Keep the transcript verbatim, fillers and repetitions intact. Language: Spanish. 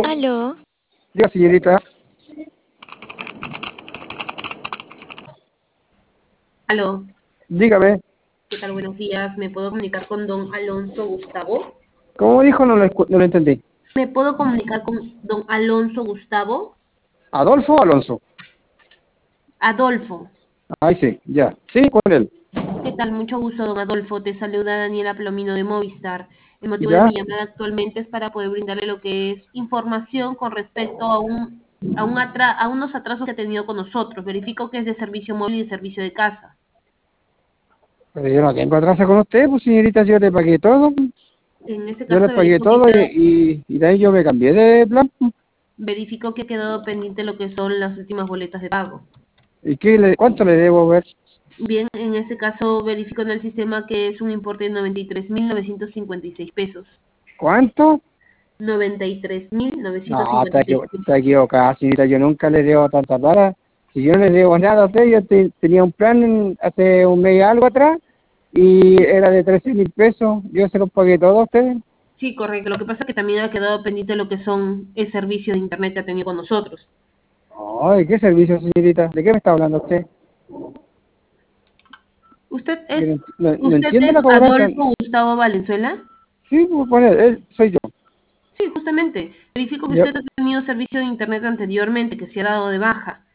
Aló, Diga, señorita. Aló, Dígame. ¿qué tal? Buenos días. ¿Me puedo comunicar con don Alonso Gustavo? ¿Cómo dijo? No lo, escu- no lo entendí. ¿Me puedo comunicar con don Alonso Gustavo? ¿Adolfo o Alonso? Adolfo. Ahí sí, ya. Sí, con él. ¿Qué tal? Mucho gusto, don Adolfo. Te saluda Daniela Plomino de Movistar. El motivo de ¿Ya? mi llamada actualmente es para poder brindarle lo que es información con respecto a un a, un atra- a unos atrasos que ha tenido con nosotros. Verifico que es de servicio móvil y de servicio de casa. Pero yo no tengo atraso con usted, pues señorita, yo le pagué todo. En este Yo le caso pagué verifico que todo y, queda- y, y de ahí yo me cambié de plan. verifico que ha quedado pendiente lo que son las últimas boletas de pago. ¿Y qué le, cuánto le debo ver? Bien, en este caso verifico en el sistema que es un importe de noventa y tres mil novecientos cincuenta y seis pesos. ¿Cuánto? noventa y tres mil novecientos No, cincuenta está, y seis equivo- pesos. está equivocada, señorita. Yo nunca le debo tanta plata. Si yo no le debo nada a usted, yo te- tenía un plan hace un mes y algo atrás y era de trece mil pesos. Yo se los pagué todo a ustedes. Sí, correcto. Lo que pasa es que también ha quedado pendiente lo que son el servicio de internet que ha tenido con nosotros. Ay, ¿qué servicio, señorita? ¿De qué me está hablando usted? ¿Usted Yo es, no, no- no usted entiendo es la cobranza. Adolfo Gustavo Valenzuela? Sí, pues poner, él, soy yo. Sí, justamente. Verifico que Yo, usted ha tenido servicio de internet anteriormente, que se ha dado de baja.